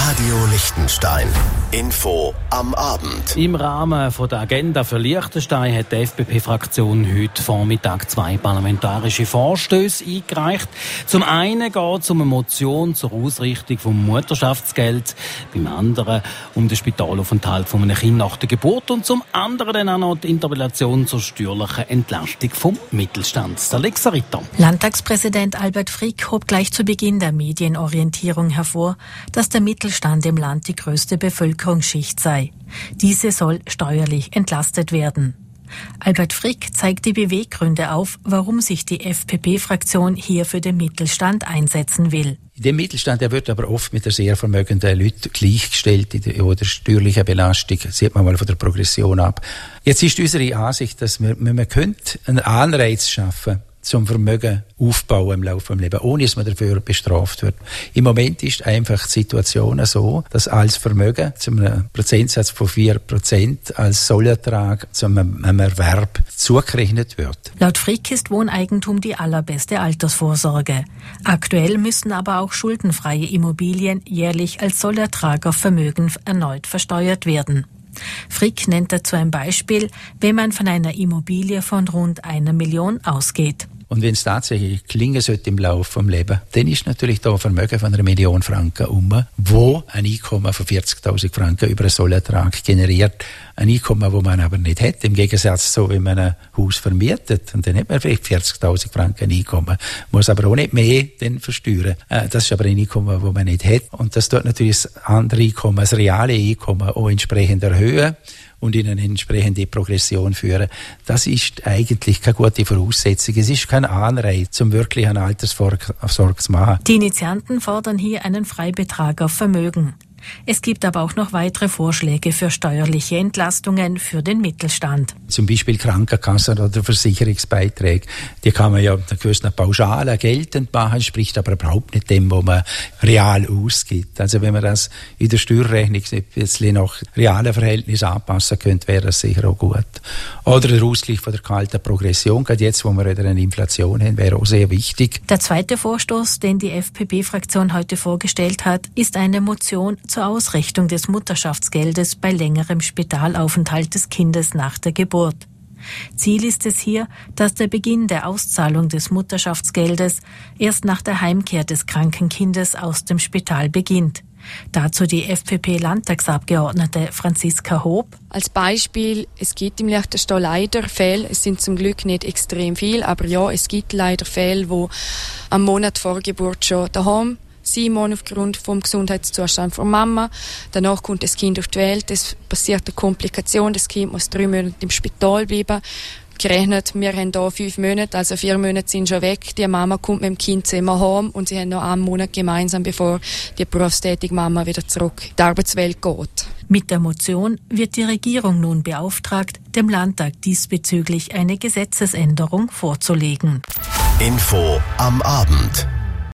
Radio Liechtenstein. Info am Abend. Im Rahmen der Agenda für Liechtenstein hat die FDP-Fraktion heute Vormittag 2 parlamentarische Vorstöße eingereicht. Zum einen geht es um eine Motion zur Ausrichtung vom Mutterschaftsgeld, beim anderen um den Spitalaufenthalt von einem Kind nach der Geburt und zum anderen dann auch noch die Interpellation zur steuerlichen Entlastung vom Mittelstand. Alexa Ritter. Landtagspräsident Albert Frick hob gleich zu Beginn der Medienorientierung hervor, dass der Mittelstand im Land die größte Bevölkerungsschicht sei. Diese soll steuerlich entlastet werden. Albert Frick zeigt die Beweggründe auf, warum sich die FDP-Fraktion hier für den Mittelstand einsetzen will. Der Mittelstand, der wird aber oft mit der sehr vermögenden Leuten gleichgestellt oder steuerlicher Belastung, sieht man mal von der Progression ab. Jetzt ist unsere Ansicht, dass man könnte einen Anreiz schaffen zum Vermögen aufbauen im Laufe des Lebens, ohne dass man dafür bestraft wird. Im Moment ist einfach die Situation so, dass als Vermögen zu einem Prozentsatz von 4% als Sollertrag zum Erwerb zugerechnet wird. Laut Frick ist Wohneigentum die allerbeste Altersvorsorge. Aktuell müssen aber auch schuldenfreie Immobilien jährlich als Sollertrag auf Vermögen erneut versteuert werden. Frick nennt dazu ein Beispiel, wenn man von einer Immobilie von rund 1 Million ausgeht. Und wenn es tatsächlich klingen sollte im Laufe des Lebens, dann ist natürlich da ein Vermögen von 1 Million Franken wo ein Einkommen von 40.000 Franken über einen Sollertrag generiert. Ein Einkommen, das man aber nicht hat. Im Gegensatz zu, wenn man ein Haus vermietet, und dann hat man vielleicht 40.000 Franken Einkommen, muss aber auch nicht mehr dann versteuern. Das ist aber ein Einkommen, das man nicht hat. Und das tut natürlich das andere Einkommen, das reale Einkommen auch entsprechend erhöhen und in eine entsprechende Progression führen. Das ist eigentlich keine gute Voraussetzung. Es ist kein Anreiz, um wirklich eine Altersvorsorge zu machen. Die Initianten fordern hier einen Freibetrag auf Vermögen. Es gibt aber auch noch weitere Vorschläge für steuerliche Entlastungen für den Mittelstand. Zum Beispiel Krankenkassen oder Versicherungsbeiträge. Die kann man ja mit einer gewissen Pauschale geltend machen, entspricht aber überhaupt nicht dem, was man real ausgibt. Also wenn man das in der Steuerrechnung ein bisschen nach realen Verhältnissen anpassen könnte, wäre das sicher auch gut. Oder der Ausgleich von der kalten Progression, gerade jetzt, wo wir wieder eine Inflation haben, wäre auch sehr wichtig. Der zweite Vorstoß, den die FDP-Fraktion heute vorgestellt hat, ist eine Motion zur Ausrichtung des Mutterschaftsgeldes bei längerem Spitalaufenthalt des Kindes nach der Geburt. Ziel ist es hier, dass der Beginn der Auszahlung des Mutterschaftsgeldes erst nach der Heimkehr des kranken Kindes aus dem Spital beginnt. Dazu die FDP-Landtagsabgeordnete Franziska Hob. Als Beispiel, es gibt im Liechtenstein leider Fälle, es sind zum Glück nicht extrem viel, aber ja, es gibt leider Fälle, wo am Monat vor Geburt schon daheim Simon aufgrund vom Gesundheitszustand von Mama. Danach kommt das Kind auf die Welt. Es passiert eine Komplikation. Das Kind muss 3 Monate im Spital bleiben. Gerechnet, wir haben hier 5 Monate, also 4 Monate sind schon weg. Die Mama kommt mit dem Kind zu immer heim und sie haben noch 1 Monat gemeinsam, bevor die berufstätige Mama wieder zurück in die Arbeitswelt geht. Mit der Motion wird die Regierung nun beauftragt, dem Landtag diesbezüglich eine Gesetzesänderung vorzulegen. Info am Abend.